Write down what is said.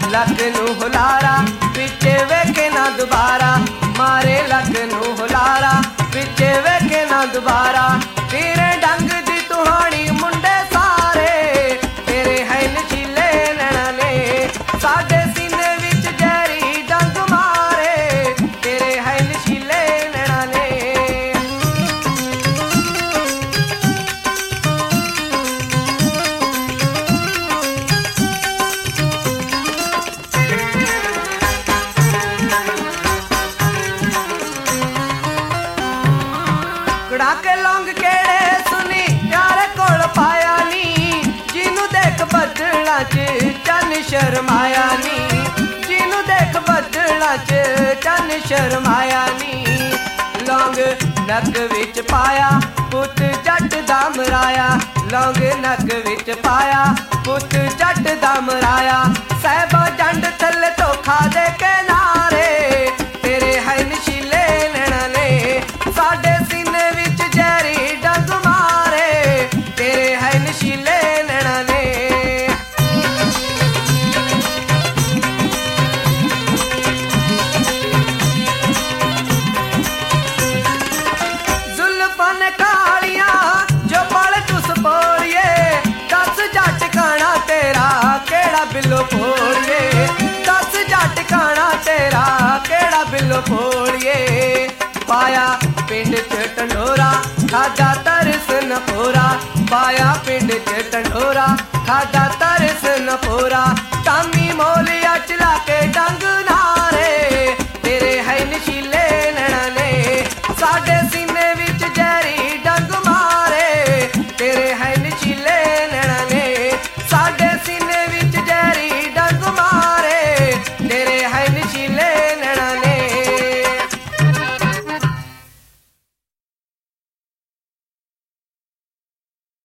Luck नू हुलारा पिछे वेखे ना दोबारा, मारे लक नू हुलारा पिछे वेखे ना दोबारा। तेरे डंग दी तुहानी मुंडे सारे, तेरे है नशीले नैना ने, साडे सीने विच जहरी डंग मारे, तेरे है नशीले नैना ने। कड़ा के लौंग केड़े सुनी यार कोल पाया नी, जिनू देख बदला च चन शर्माया नी, जिनू देख बदला च चन शर्माया नी। लौंग नक विच पाया पुत जट दा मराया, लौंग नक विच पाया पुत जट दा मराया। साहिबा जंड थल्ले धोखा दे के नारे, तेरे है नशीले नैना ने, साडे सीने विच जहरी डंग मारे, तेरे है नशीले नैना ने। जुल्फां ने कालियां जो पल तुस पोड़िए, दस जट काना तेरा केड़ा बिल्लो फोड़िए, दस जट काना तेरा केड़ा बिल्लो फोड़िए। पाया पिंड च ढंडोरा खादा तरस न पूरा, पाया पिंड च ढंडोरा खादा तरस न पूरा।